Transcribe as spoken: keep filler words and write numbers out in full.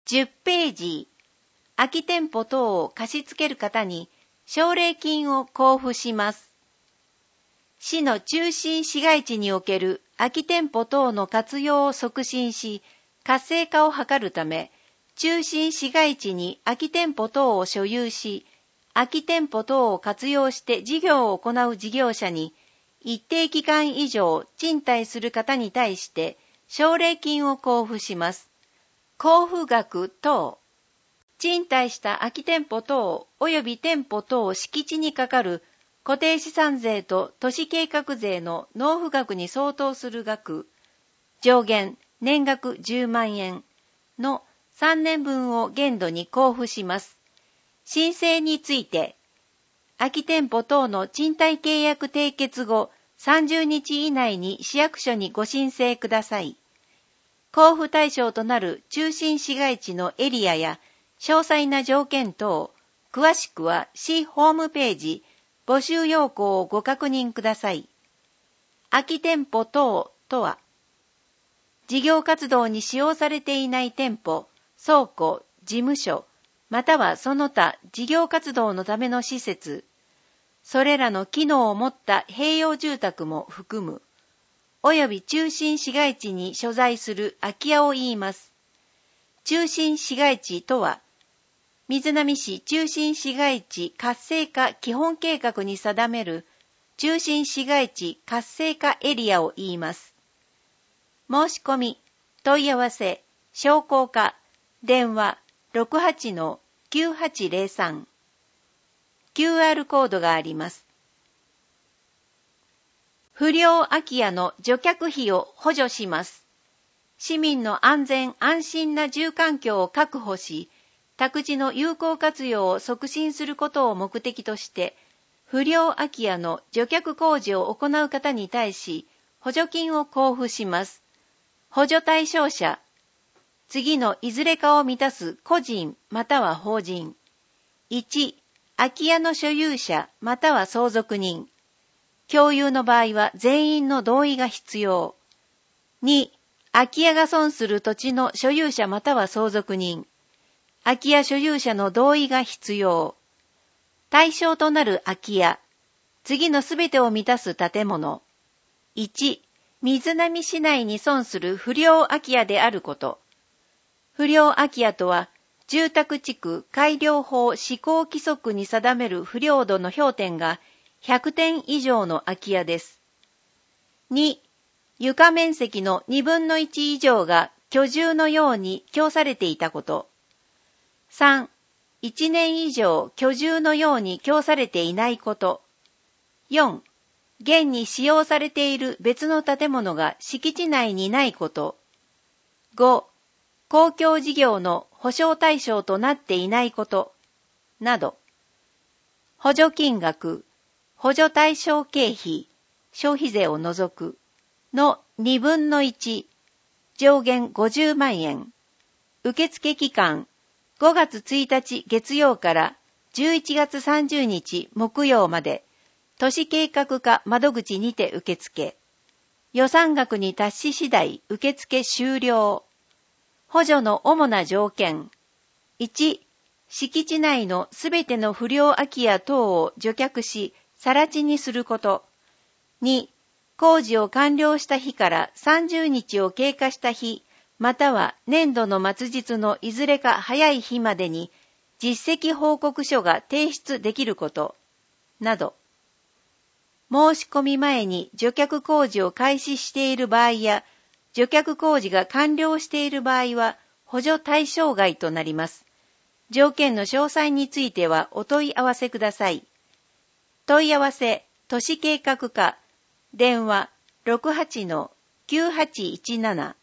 じゅっページ、空き店舗等を貸し付ける方に奨励金を交付します。市の中心市街地における空き店舗等の活用を促進し、活性化を図るため、中心市街地に空き店舗等を所有し、空き店舗等を活用して事業を行う事業者に、一定期間以上賃貸する方に対して奨励金を交付します。交付額等、賃貸した空き店舗等及び店舗等敷地にかかる固定資産税と都市計画税の納付額に相当する額、上限年額じゅうまんえんのさんねんぶんを限度に交付します。申請について、空き店舗等の賃貸契約締結後さんじゅうにち以内に市役所にご申請ください。交付対象となる中心市街地のエリアや詳細な条件等、詳しくは市ホームページ、募集要項をご確認ください。空き店舗等とは、事業活動に使用されていない店舗、倉庫、事務所、またはその他事業活動のための施設、それらの機能を持った併用住宅も含む、および中心市街地に所在する空き家を言います。中心市街地とは、瑞浪市中心市街地活性化基本計画に定める中心市街地活性化エリアを言います。申し込み、問い合わせ、商工課、電話 ろくはちのきゅうはちゼロさん。キューアール コードがあります。不良空き家の除却費を補助します。市民の安全安心な住環境を確保し、宅地の有効活用を促進することを目的として、不良空き家の除却工事を行う方に対し、補助金を交付します。補助対象者、次のいずれかを満たす個人または法人。いち、空き家の所有者または相続人。共有の場合は全員の同意が必要。に、空き家が損する土地の所有者または相続人。空き家所有者の同意が必要。対象となる空き家。次のすべてを満たす建物。いち、瑞浪市内に損する不良空き家であること。不良空き家とは、住宅地区改良法施行規則に定める不良度の評点がひゃくてん以上の空き家です。に、床面積のにぶんのいち以上が居住のように供されていたこと。さん、いちねん以上居住のように供されていないこと。よん、現に使用されている別の建物が敷地内にないこと。ご、公共事業の保障対象となっていないこと。など。補助金額、補助対象経費、消費税を除くのにぶんのいち、上限ごじゅうまんえん。受付期間、ごがつついたち月曜からじゅういちがつさんじゅうにち木曜まで、都市計画課窓口にて受付。予算額に達し次第受付終了。補助の主な条件。いち、敷地内のすべての不良空き家等を除却し、更地にすること。に、工事を完了した日からさんじゅうにちを経過した日、または年度の末日のいずれか早い日までに実績報告書が提出できること、など。申し込み前に除却工事を開始している場合や、除却工事が完了している場合は補助対象外となります。条件の詳細についてはお問い合わせください。問い合わせ、都市計画課、電話 ろくはちのきゅうはちいちなな